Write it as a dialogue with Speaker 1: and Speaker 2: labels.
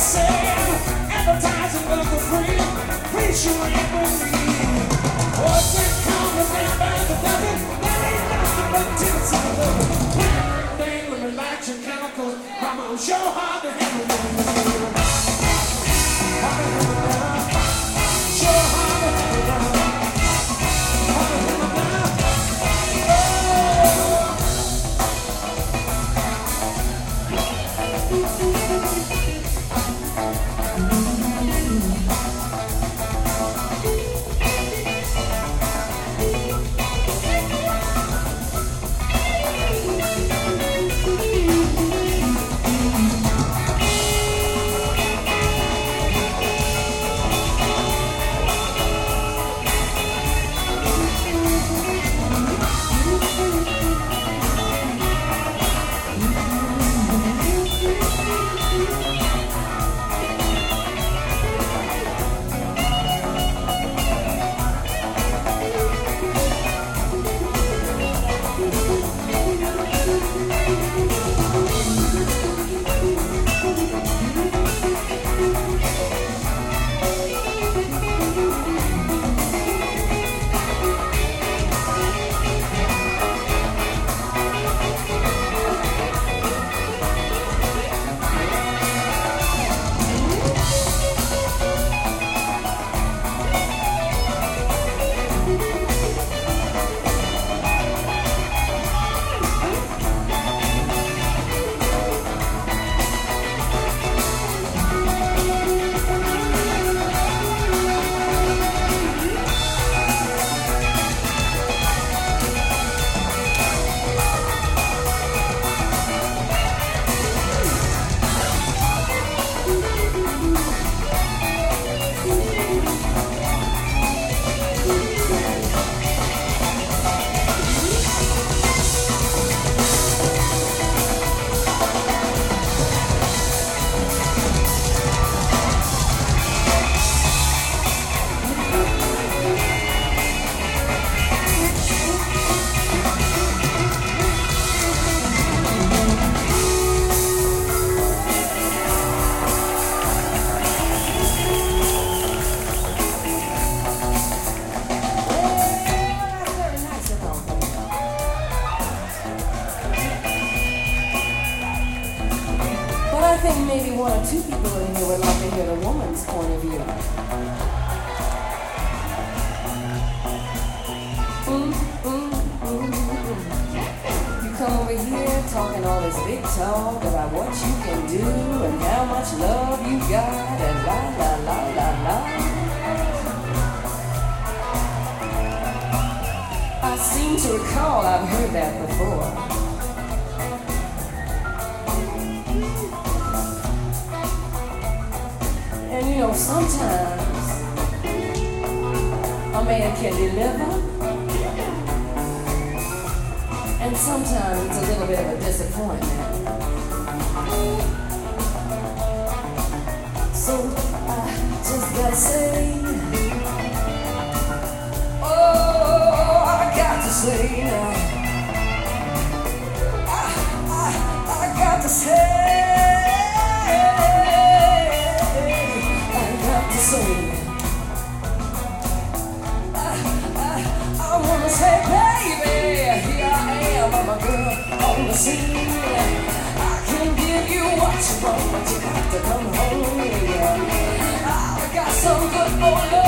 Speaker 1: sale, advertising love for free. Please you ain't believe. Boys that come to me by the dozen, that ain't nothing but tips and love. They women like your chemicals, I'm sure hard to handle them. Hard to handle them. Sure hard to handle them. Hard to handle them.
Speaker 2: I think maybe one or two people in here would like to hear the woman's point of view. You come over here talking all this big talk about what you can do and how much love you got and la la la la la. I seem to recall I've heard that before. And you know, sometimes a man can deliver, and sometimes it's a little bit of a disappointment. So I just gotta say, oh, I got to say now, I got to say. I wanna say, baby, here I am, I'm a girl on the scene. I can give you what you want, but you have to come home. I got some good old love.